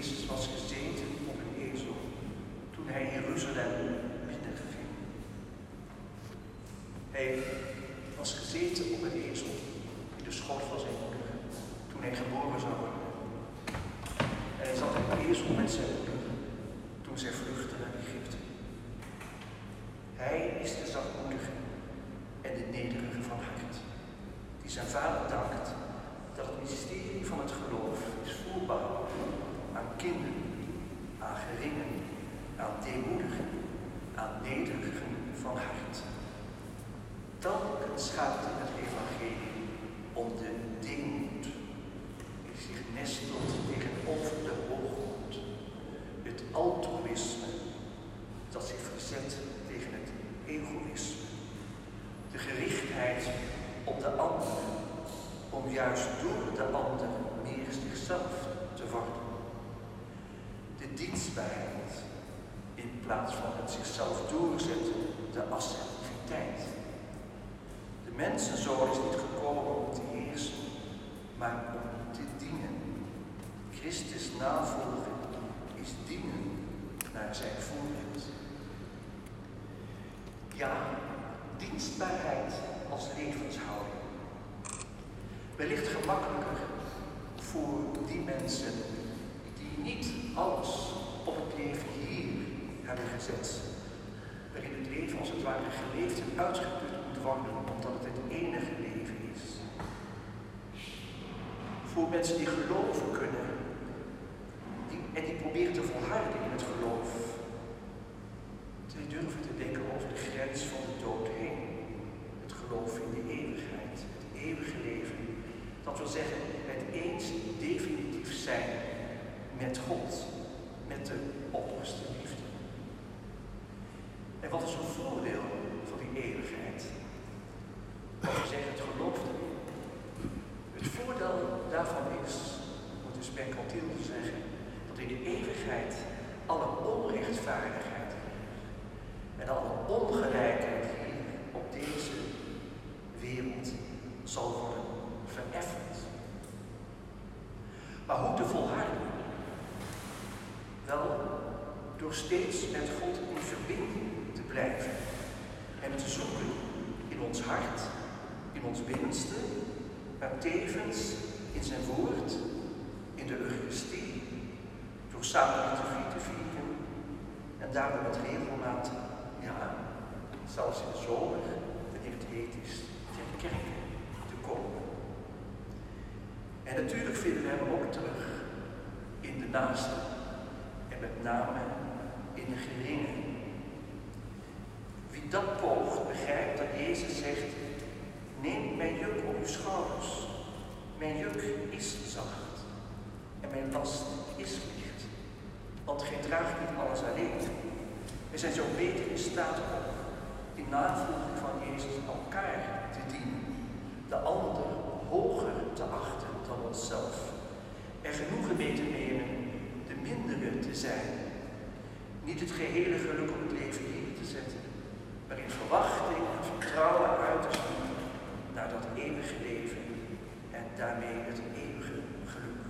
Jezus was gezeten op een ezel toen hij Jeruzalem binnenging. Hij was gezeten op een ezel in de schoot van zijn moeder toen hij geboren zou worden. En hij zat op een ezel met zijn moeder toen zij vluchtte naar Egypte. Hij is de zachtmoedige en de nederige van hart, die zijn vader dankt dat het mysterie van het geloof is voelbaar aan kinderen, aan geringen, aan deemoedigen, aan nederigen van hart. Telkens gaat het in het evangelie om de deemoed, die zich nestelt tegenover de hoogmoed, het altruïsme dat zich verzet tegen het egoïsme, de gerichtheid op de ander, om juist door de ander meer zichzelf te worden. De dienstbaarheid in plaats van het zichzelf doorzetten, de assertiviteit. De mensenzoon is niet gekomen om te heersen, maar om te dienen. Christus navolgen is dienen naar zijn voorbeeld. Ja, dienstbaarheid als levenshouding. Wellicht gemakkelijker voor die mensen die niet alles op het leven hier hebben gezet. Waarin het leven als het ware geleefd en uitgeput moet worden, omdat het het enige leven is. Voor mensen die geloven kunnen en die proberen te volharden in het geloof. Die durven te denken over de grens van de dood heen. Het geloof in de eeuwigheid, het eeuwige leven. Dat wil zeggen, het eens definitief zijn met God, met de opperste liefde. En wat is een voordeel van die eeuwigheid? Wat we zeggen, het geloof erin. Het voordeel daarvan is, om het dus mercantiel te zeggen, dat in de eeuwigheid alle onrechtvaardigheid en alle ongelijkheid hier op deze wereld zal worden vereffend. Maar hoe te volharden? Wel, door steeds met God in verbinding te blijven en te zoeken in ons hart, in ons binnenste, maar tevens in zijn woord, in de Eucharistie, door samen liturgie te vieren en daarom met regelmaat, ja, zelfs in de zomer, wanneer het heet is, ter kerk te komen. En natuurlijk vinden we hem ook terug in de naaste en met name in de geringen. Wie dat poogt, begrijpt dat Jezus zegt, neem mijn juk op uw schouders. Mijn juk is zacht en mijn last is licht. Want gij draagt niet alles alleen. We zijn zo beter in staat om in navolging van Jezus elkaar te dienen. De ander hoger te achten dan onszelf. Er genoegen mee te nemen de mindere te zijn. Niet het gehele geluk op het leven hier te zetten, maar in verwachting en vertrouwen uit te zien naar dat eeuwige leven en daarmee het eeuwige geluk.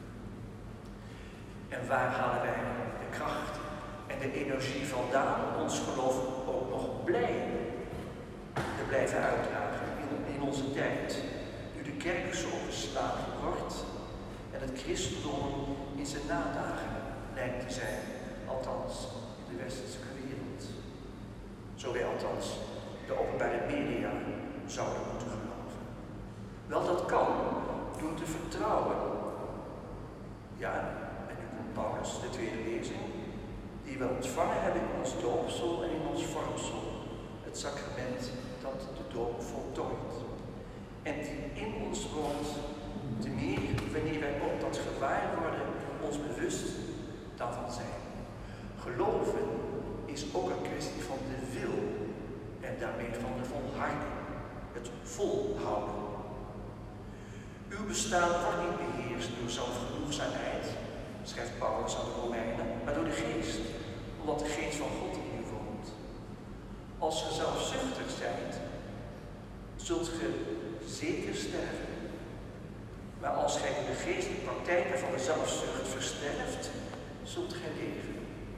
En waar halen wij de kracht en de energie vandaan om ons geloof ook nog blij te blijven uitdragen in onze tijd, nu de kerk zo verslagen wordt en het christendom in zijn nadagen lijkt te zijn, althans in de westerse wereld. Zo wij althans de openbare media zouden moeten geloven. Wel, dat kan door te vertrouwen. Ja, en nu komt Paulus, de tweede lezing, die we ontvangen hebben in ons doopsel en in ons vormsel, het sacrament dat de doop voltooit. En die in ons woont, te meer wanneer wij ook dat gewaar worden, ons bewust daarvan zijn. Geloven is ook een kwestie van de wil en daarmee van de volharding, het volhouden. Uw bestaan wordt niet beheerst door zelfgenoegzaamheid, schrijft Paulus aan de Romeinen, maar door de geest, omdat de geest van God in u woont. Als ge zelfzuchtig zijt, zult ge zeker sterven. Maar als gij in de geest de praktijken van de zelfzucht versterft, zult gij leven.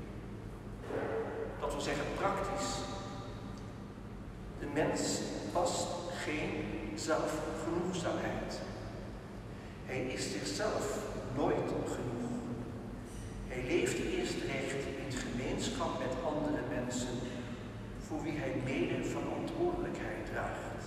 Dat wil zeggen praktisch. De mens past geen zelfgenoegzaamheid. Hij is zichzelf nooit genoeg. Hij leeft eerst recht in gemeenschap met andere mensen, voor wie hij mede verantwoordelijkheid draagt.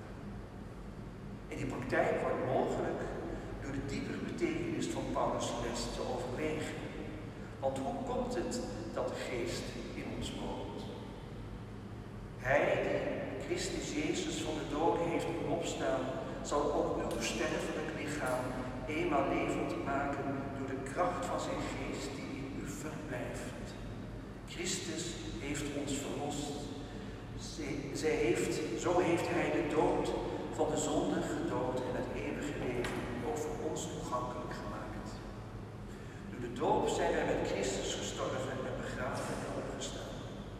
En die praktijk wordt mogelijk door de diepere betekenis van Paulus' les te overwegen. Want hoe komt het dat de Geest in ons woont? Hij die Christus Jezus van de doden heeft doen opstaan, zal ook uw sterfelijk lichaam eenmaal levend maken door de kracht van zijn Geest die in u verblijft. Christus heeft ons verlost. Zo heeft hij de dood van de zonde gedood en het eeuwige leven ook voor ons toegankelijk gemaakt. Door de doop zijn wij met Christus gestorven en begraven en opgestaan.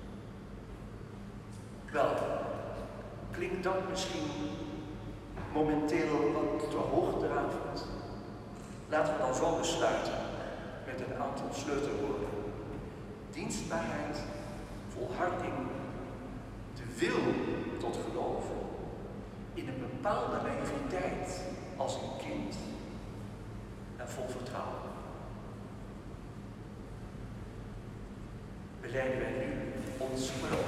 Wel, klinkt dat misschien momenteel wat te hoogdravend? Laten we dan zo besluiten met een aantal sleutelwoorden. Dienstbaarheid, volharding, de wil tot geloven, in een bepaalde naïviteit als een kind en vol vertrouwen. Belijden wij nu ons geloof.